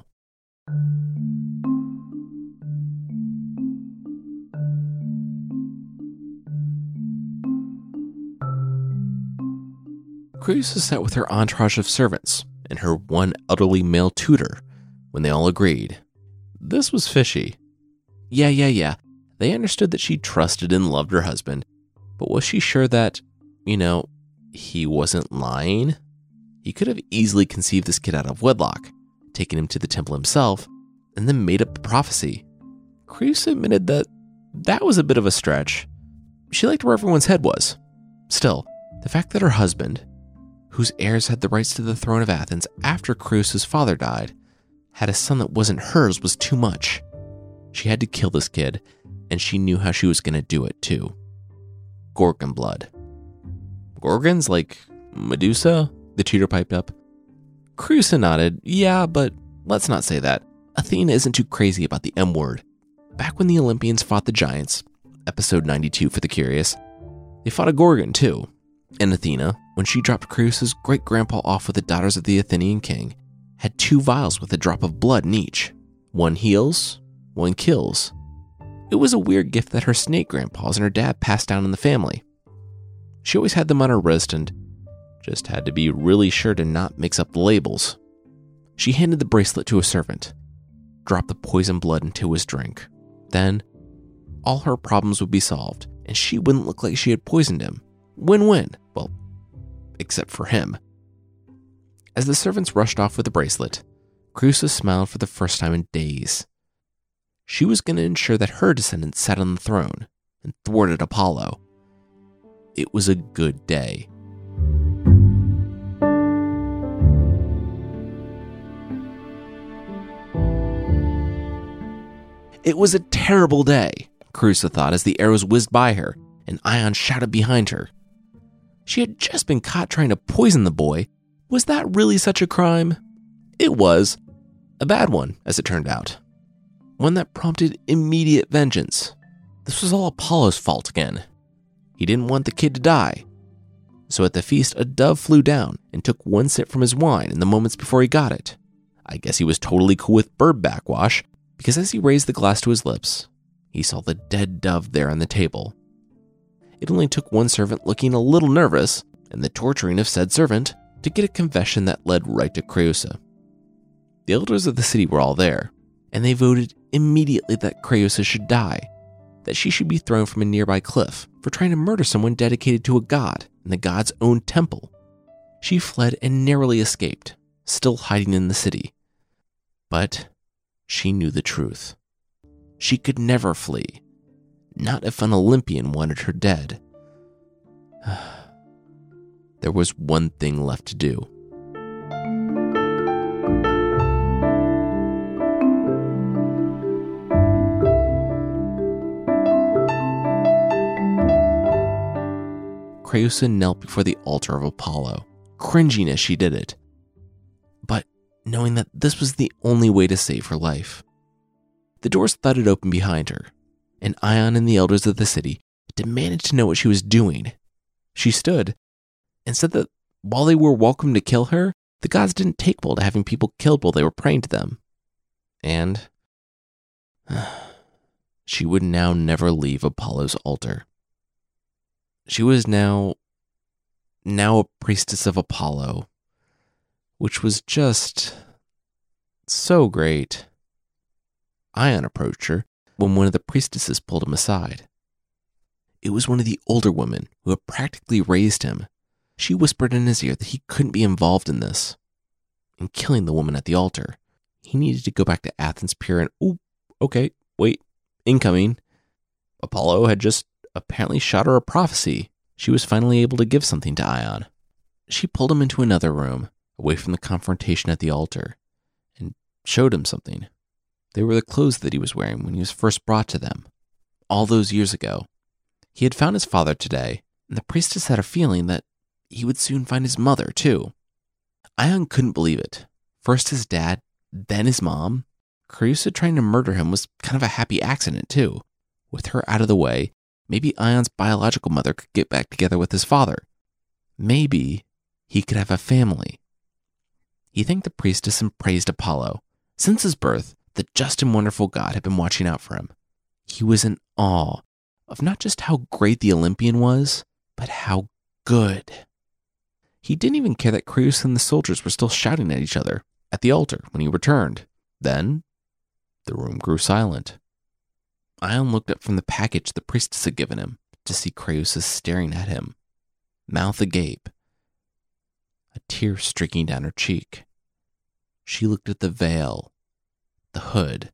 Creusa sat with her entourage of servants and her one elderly male tutor when they all agreed. This was fishy. Yeah, yeah, yeah. They understood that she trusted and loved her husband, but was she sure that, you know, he wasn't lying? He could have easily conceived this kid out of wedlock, taken him to the temple himself, and then made up the prophecy. Creusa admitted that that was a bit of a stretch. She liked where everyone's head was. Still, the fact that her husband, whose heirs had the rights to the throne of Athens after Creusa's father died, had a son that wasn't hers was too much. She had to kill this kid, and she knew how she was going to do it too. Gorgon blood. Gorgons like Medusa? The tutor piped up. Creusa nodded. Yeah, but let's not say that. Athena isn't too crazy about the M word. Back when the Olympians fought the giants, episode ninety-two for the curious, they fought a Gorgon too. And Athena, when she dropped Creusa's great-grandpa off with the daughters of the Athenian king, had two vials with a drop of blood in each. One heals, one kills. It was a weird gift that her snake grandpas and her dad passed down in the family. She always had them on her wrist and just had to be really sure to not mix up the labels. She handed the bracelet to a servant, dropped the poison blood into his drink. Then, all her problems would be solved, and she wouldn't look like she had poisoned him. Win-win. Well, except for him. As the servants rushed off with the bracelet, Creusa smiled for the first time in days. She was going to ensure that her descendants sat on the throne and thwarted Apollo. It was a good day. It was a terrible day, Creusa thought as the arrows whizzed by her and Ion shouted behind her. She had just been caught trying to poison the boy. Was that really such a crime? It was. A bad one, as it turned out. One that prompted immediate vengeance. This was all Apollo's fault again. He didn't want the kid to die. So at the feast, a dove flew down and took one sip from his wine in the moments before he got it. I guess he was totally cool with bird backwash, because as he raised the glass to his lips, he saw the dead dove there on the table. It only took one servant looking a little nervous, and the torturing of said servant, to get a confession that led right to Creusa. The elders of the city were all there, and they voted immediately that Creusa should die, that she should be thrown from a nearby cliff for trying to murder someone dedicated to a god in the god's own temple. She fled and narrowly escaped, still hiding in the city. But she knew the truth. She could never flee, not if an Olympian wanted her dead. there was one thing left to do. Creusa knelt before the altar of Apollo, cringing as she did it, but knowing that this was the only way to save her life. The doors thudded open behind her, and Ion and the elders of the city demanded to know what she was doing. She stood and said that while they were welcome to kill her, the gods didn't take well to having people killed while they were praying to them. And she would now never leave Apollo's altar. She was now, now a priestess of Apollo, which was just so great. Ion approached her when one of the priestesses pulled him aside. It was one of the older women who had practically raised him. She whispered in his ear that he couldn't be involved in this. In killing the woman at the altar, he needed to go back to Athens Pier and, oh, okay, wait, incoming. Apollo had just apparently shot her a prophecy. She was finally able to give something to Ion. She pulled him into another room, away from the confrontation at the altar, and showed him something. They were the clothes that he was wearing when he was first brought to them, all those years ago. He had found his father today, and the priestess had a feeling that he would soon find his mother, too. Ion couldn't believe it. First his dad, then his mom. Creusa trying to murder him was kind of a happy accident, too. With her out of the way, maybe Ion's biological mother could get back together with his father. Maybe he could have a family. He thanked the priestess and praised Apollo. Since his birth, the just and wonderful god had been watching out for him. He was in awe of not just how great the Olympian was, but how good. He didn't even care that Creusa and the soldiers were still shouting at each other at the altar when he returned. Then, the room grew silent. Ion looked up from the package the priestess had given him to see Creusa staring at him, mouth agape, a tear streaking down her cheek. She looked at the veil, the hood,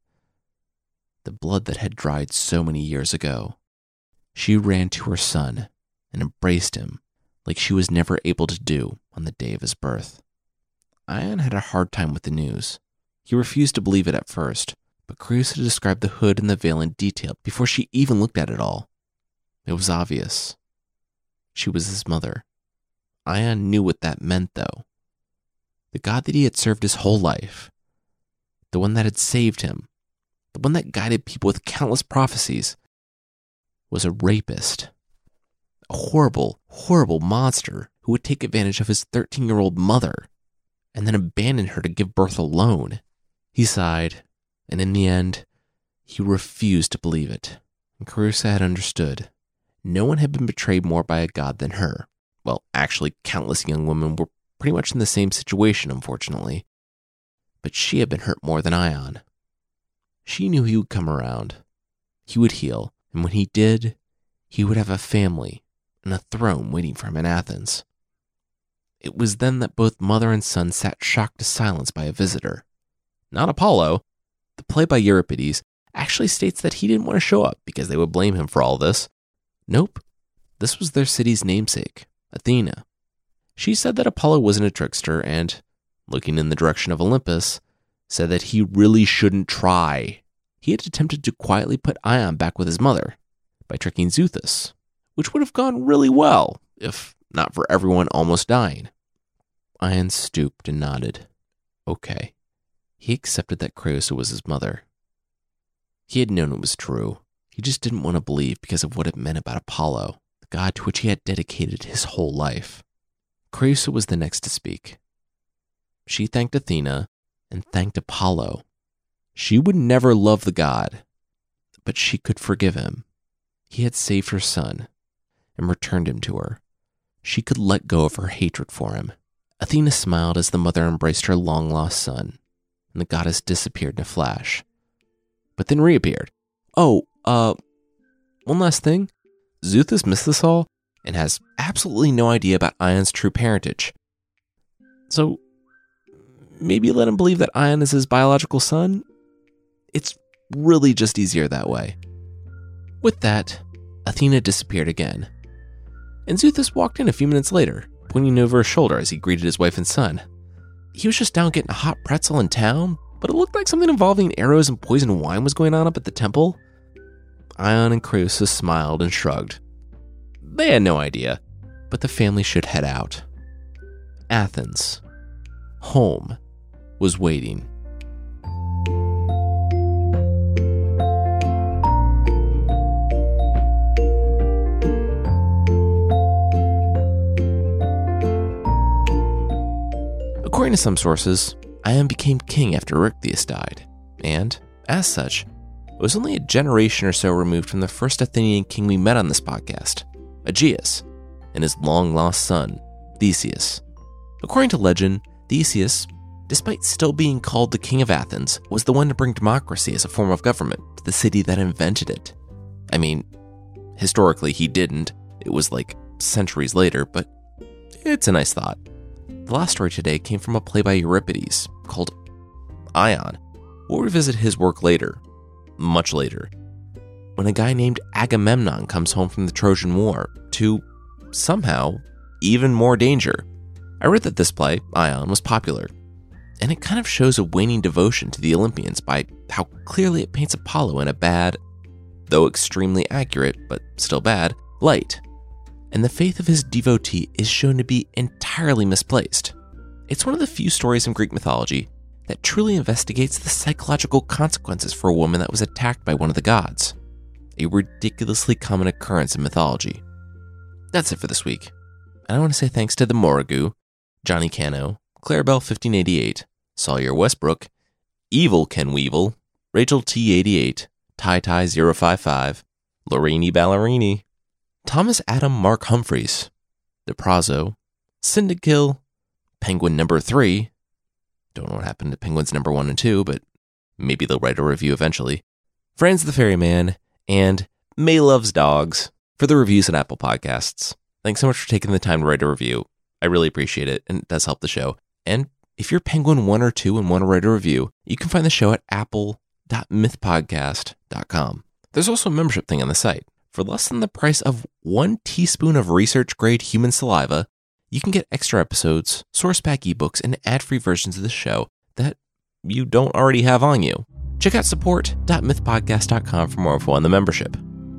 the blood that had dried so many years ago. She ran to her son and embraced him like she was never able to do on the day of his birth. Ion had a hard time with the news. He refused to believe it at first, but Creusa described the hood and the veil in detail before she even looked at it all. It was obvious. She was his mother. Ion knew what that meant, though. The God that he had served his whole life, the one that had saved him, the one that guided people with countless prophecies, was a rapist. A horrible, horrible monster who would take advantage of his thirteen-year-old mother and then abandon her to give birth alone. He sighed, and in the end, he refused to believe it. And Creusa had understood. No one had been betrayed more by a god than her. Well, actually, countless young women were pretty much in the same situation, unfortunately. But she had been hurt more than Ion. She knew he would come around. He would heal, and when he did, he would have a family and a throne waiting for him in Athens. It was then that both mother and son sat shocked to silence by a visitor. Not Apollo. The play by Euripides actually states that he didn't want to show up because they would blame him for all this. Nope. This was their city's namesake, Athena. She said that Apollo wasn't a trickster and, looking in the direction of Olympus, said that he really shouldn't try. He had attempted to quietly put Ion back with his mother by tricking Xuthus, which would have gone really well if not for everyone almost dying. Ion stooped and nodded. Okay. He accepted that Creusa was his mother. He had known it was true. He just didn't want to believe because of what it meant about Apollo, the god to which he had dedicated his whole life. Creusa was the next to speak. She thanked Athena and thanked Apollo. She would never love the god, but she could forgive him. He had saved her son and returned him to her. She could let go of her hatred for him. Athena smiled as the mother embraced her long-lost son, and the goddess disappeared in a flash, but then reappeared. Oh, uh, one last thing. Xuthus missed this all and has absolutely no idea about Ion's true parentage. So, maybe let him believe that Ion is his biological son? It's really just easier that way. With that, Athena disappeared again, and Xuthus walked in a few minutes later, pointing over his shoulder as he greeted his wife and son. He was just down getting a hot pretzel in town, but it looked like something involving arrows and poisoned wine was going on up at the temple. Ion and Croesus smiled and shrugged. They had no idea, but the family should head out. Athens, home, was waiting. According to some sources, Ion became king after Erechtheus died, and, as such, was only a generation or so removed from the first Athenian king we met on this podcast, Aegeus, and his long-lost son, Theseus. According to legend, Theseus, despite still being called the king of Athens, was the one to bring democracy as a form of government to the city that invented it. I mean, historically he didn't, it was like centuries later, but it's a nice thought. The last story today came from a play by Euripides called Ion. We'll revisit his work later, much later, when a guy named Agamemnon comes home from the Trojan War to, somehow, even more danger. I read that this play, Ion, was popular, and it kind of shows a waning devotion to the Olympians by how clearly it paints Apollo in a bad, though extremely accurate, but still bad, light. And the faith of his devotee is shown to be entirely misplaced. It's one of the few stories in Greek mythology that truly investigates the psychological consequences for a woman that was attacked by one of the gods, a ridiculously common occurrence in mythology. That's it for this week. And I want to say thanks to the Morrigu, Johnny Cano, Clarabelle fifteen eighty-eight, Sawyer Westbrook, Evil Ken Weevil, Rachel T eighty-eight, Ty Ty zero five five, Lorini Ballerini, Thomas Adam Mark Humphreys, DePrazo, Syndikill, Penguin number three, don't know what happened to Penguins number one and two, but maybe they'll write a review eventually, Franz the Ferryman, and May Loves Dogs for the reviews on Apple Podcasts. Thanks so much for taking the time to write a review. I really appreciate it, and it does help the show. And if you're Penguin one or two and want to write a review, you can find the show at apple dot myth podcast dot com. There's also a membership thing on the site. For less than the price of one teaspoon of research-grade human saliva, you can get extra episodes, source-pack ebooks, and ad-free versions of the show that you don't already have on you. Check out support dot myth podcast dot com for more info on the membership.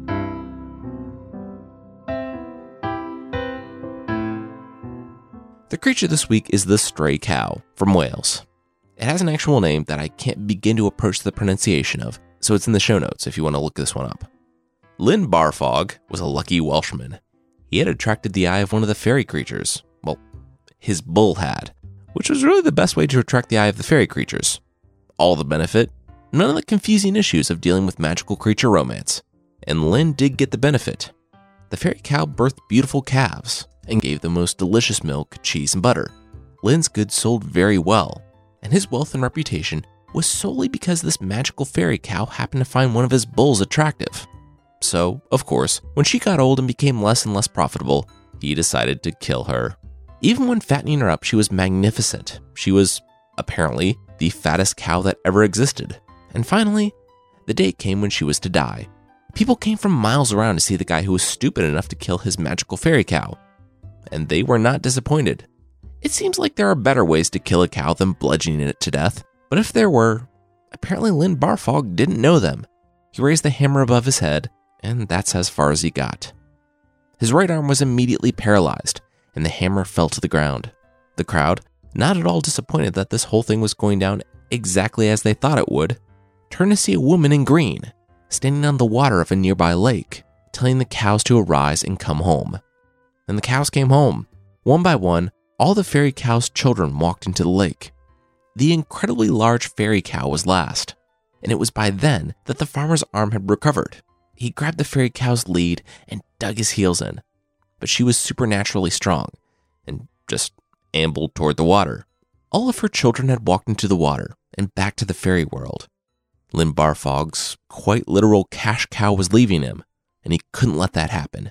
The creature this week is the stray cow from Wales. It has an actual name that I can't begin to approach the pronunciation of, so it's in the show notes if you want to look this one up. Lyn Barfog was a lucky Welshman. He had attracted the eye of one of the fairy creatures. Well, his bull had, which was really the best way to attract the eye of the fairy creatures. All the benefit, none of the confusing issues of dealing with magical creature romance. And Lyn did get the benefit. The fairy cow birthed beautiful calves and gave the most delicious milk, cheese, and butter. Lyn's goods sold very well, and his wealth and reputation was solely because this magical fairy cow happened to find one of his bulls attractive. So, of course, when she got old and became less and less profitable, he decided to kill her. Even when fattening her up, she was magnificent. She was, apparently, the fattest cow that ever existed. And finally, the day came when she was to die. People came from miles around to see the guy who was stupid enough to kill his magical fairy cow. And they were not disappointed. It seems like there are better ways to kill a cow than bludgeoning it to death. But if there were, apparently Lyn Barfog didn't know them. He raised the hammer above his head, and that's as far as he got. His right arm was immediately paralyzed, and the hammer fell to the ground. The crowd, not at all disappointed that this whole thing was going down exactly as they thought it would, turned to see a woman in green, standing on the water of a nearby lake, telling the cows to arise and come home. And the cows came home. One by one, all the fairy cow's children walked into the lake. The incredibly large fairy cow was last, and it was by then that the farmer's arm had recovered. He grabbed the fairy cow's lead and dug his heels in, but she was supernaturally strong and just ambled toward the water. All of her children had walked into the water and back to the fairy world. Lyn Barfog's quite literal cash cow was leaving him, and he couldn't let that happen.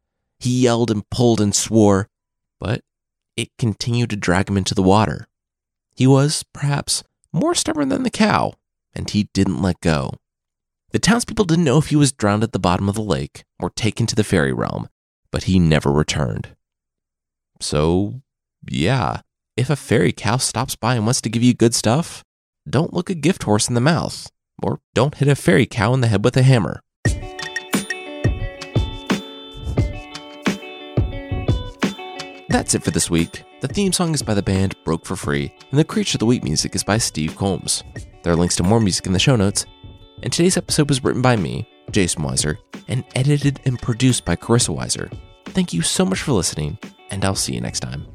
He yelled and pulled and swore, but it continued to drag him into the water. He was, perhaps, more stubborn than the cow, and he didn't let go. The townspeople didn't know if he was drowned at the bottom of the lake or taken to the fairy realm, but he never returned. So, yeah, if a fairy cow stops by and wants to give you good stuff, don't look a gift horse in the mouth, or don't hit a fairy cow in the head with a hammer. That's it for this week. The theme song is by the band Broke for Free, and the Creature of the Week music is by Steve Combs. There are links to more music in the show notes, and today's episode was written by me, Jason Weiser, and edited and produced by Carissa Weiser. Thank you so much for listening, and I'll see you next time.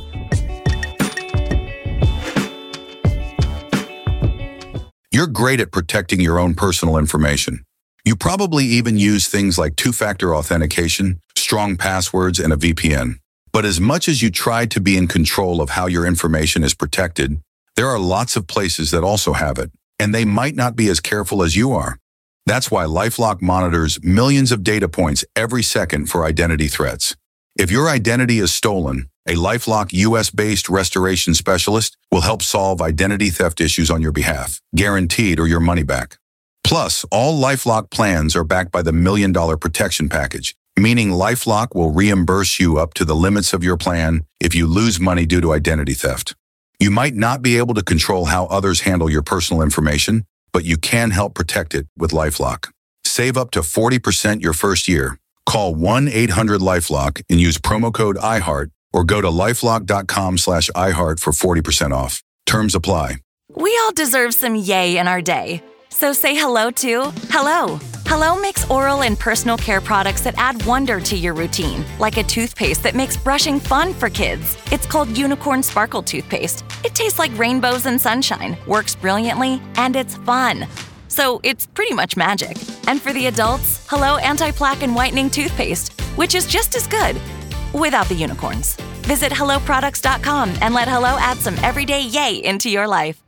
You're great at protecting your own personal information. You probably even use things like two-factor authentication, strong passwords, and a V P N. But as much as you try to be in control of how your information is protected, there are lots of places that also have it, and they might not be as careful as you are. That's why LifeLock monitors millions of data points every second for identity threats. If your identity is stolen, a LifeLock U S-based restoration specialist will help solve identity theft issues on your behalf, guaranteed or your money back. Plus, all LifeLock plans are backed by the Million Dollar Protection Package, meaning LifeLock will reimburse you up to the limits of your plan if you lose money due to identity theft. You might not be able to control how others handle your personal information, but you can help protect it with LifeLock. Save up to forty percent your first year. Call one eight hundred LifeLock and use promo code iHeart or go to lifelock.com slash iHeart for forty percent off. Terms apply. We all deserve some yay in our day. So say hello to Hello. Hello makes oral and personal care products that add wonder to your routine, like a toothpaste that makes brushing fun for kids. It's called Unicorn Sparkle Toothpaste. It tastes like rainbows and sunshine, works brilliantly, and it's fun. So it's pretty much magic. And for the adults, Hello Anti-Plaque and Whitening Toothpaste, which is just as good, without the unicorns. Visit hello products dot com and let Hello add some everyday yay into your life.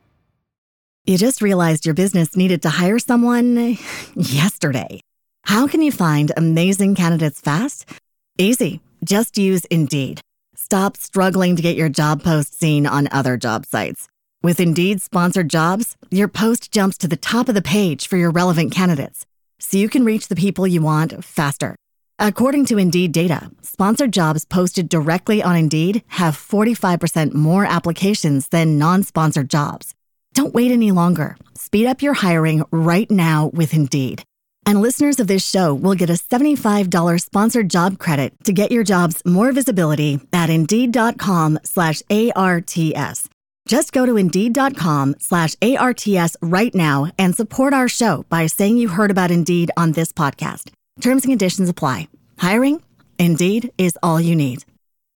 You just realized your business needed to hire someone yesterday. How can you find amazing candidates fast? Easy. Just use Indeed. Stop struggling to get your job post seen on other job sites. With Indeed sponsored jobs, your post jumps to the top of the page for your relevant candidates, so you can reach the people you want faster. According to Indeed data, sponsored jobs posted directly on Indeed have forty-five percent more applications than non-sponsored jobs. Don't wait any longer. Speed up your hiring right now with Indeed. And listeners of this show will get a seventy-five dollars sponsored job credit to get your jobs more visibility at Indeed.com slash ARTS. Just go to Indeed.com slash ARTS right now and support our show by saying you heard about Indeed on this podcast. Terms and conditions apply. Hiring? Indeed is all you need.